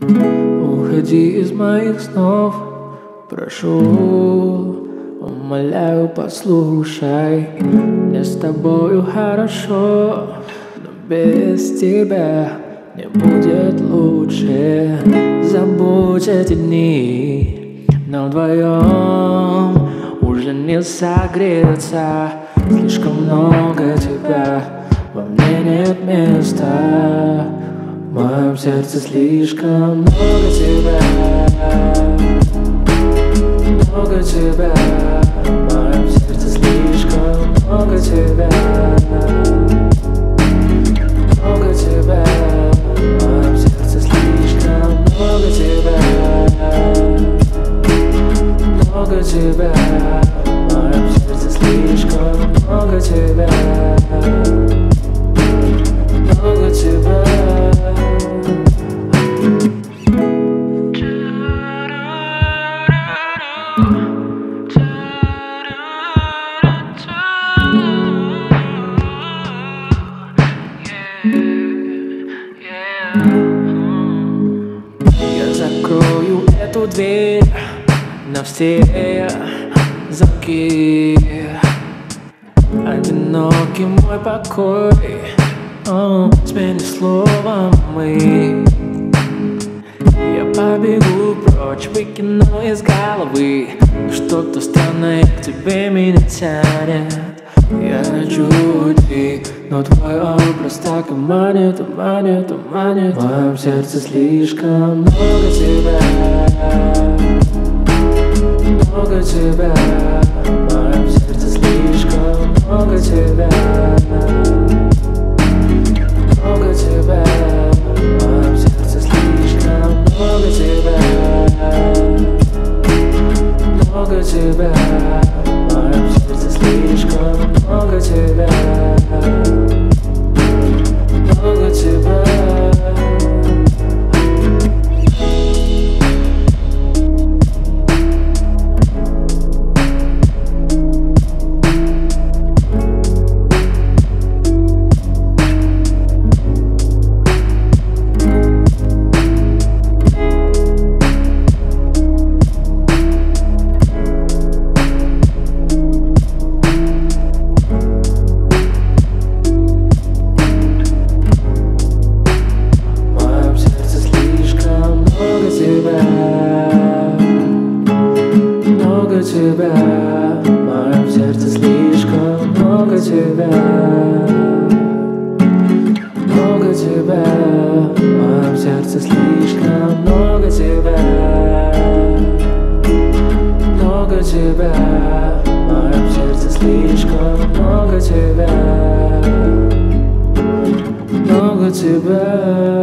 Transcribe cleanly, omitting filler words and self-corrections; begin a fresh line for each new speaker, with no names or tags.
Уходи из моих снов, прошу, умоляю, послушай. Мне с тобою хорошо, но без тебя не будет лучше. Забудь эти дни, нам вдвоем уже не согреться. Слишком много тебя, во мне нет места. В моем сердце слишком много тебя, много тебя. В моем сердце слишком много тебя, много тебя. В моем сердце слишком много тебя, много тебя. В моем сердце слишком много тебя, много тебя. Я закрою эту дверь на все замки. Одинокий мой покой, смени словом мы. Я побегу прочь, выкину из головы что-то странное к тебе меня тянет. Я хочу уйти, но твой образ так и манит, и манит, и манит. В моем сердце слишком много тебя, много тебя. В моем сердце слишком много тебя, много тебя. В моем сердце слишком много тебя, много тебя. В моем сердце слишком много тебя, много тебя. Много тебя, в моем сердце слишком много тебя, много тебя. В моем сердце слишком много тебя, много тебя. В моем сердце слишком много тебя, много тебя.